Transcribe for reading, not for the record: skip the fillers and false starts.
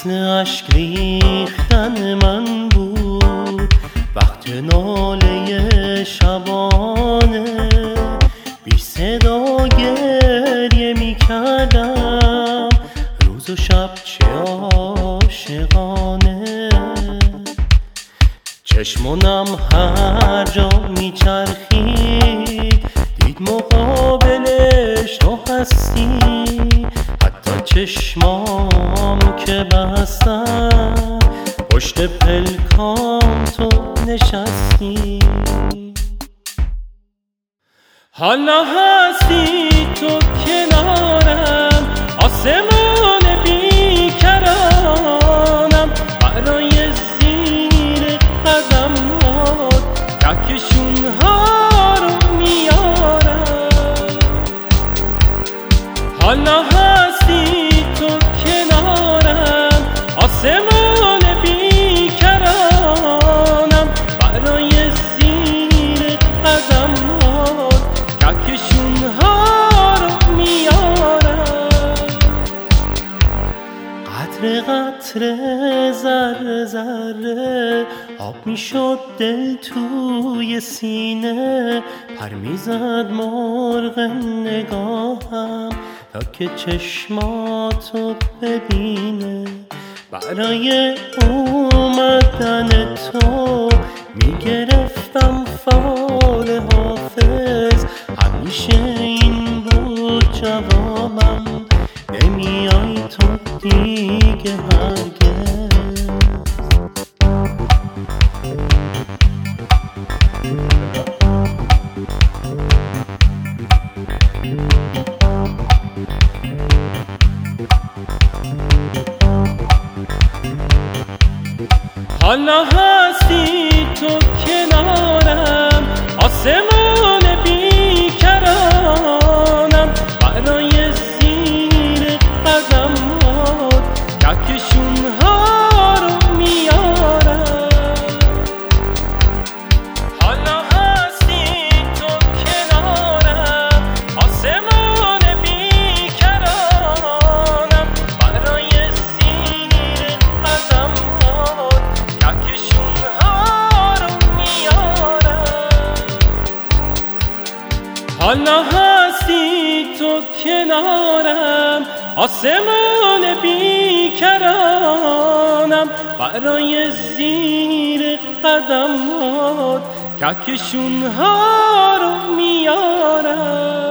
مثل اشک ریختن من بود وقت ناله شبانه، بی صدا گریه می کردم روز و شب چه عاشقانه. چشمونم هر جا می چرخید دید مقابلش تو هستی، حتی چشمام که بستم پشت پلکام تو نشستی. حالا هستی تو کنارم، آسمان بیکرانم، برای زیر قدمات کهکشون ها رو میارم. حالا هستی تو کنارم، آسمان بیکرانم، برای زیر قدمات کهکشون ها رو میارم. قطره قطره ذره ذره آب میشد دل توی سینه، پر میزد مرغ نگاهم تا که چشماتو ببینه. برای اومدن تو میگرفتم فال حافظ، همیشه این بود جوابم، نمیای تو دیگه هرگز. حالا هستی تو کنارم، آسمان بیکرانم، برای زیر قدمات کهکشون ها رو میارم. حالا هستی تو کنارم، آسمان بیکرانم، برای زیر قدمات کهکشون ها رو میارم. حالا هستی تو کنارم، آسمان بیکرانم، برای زیر قدمات کهکشون ها رو میارم.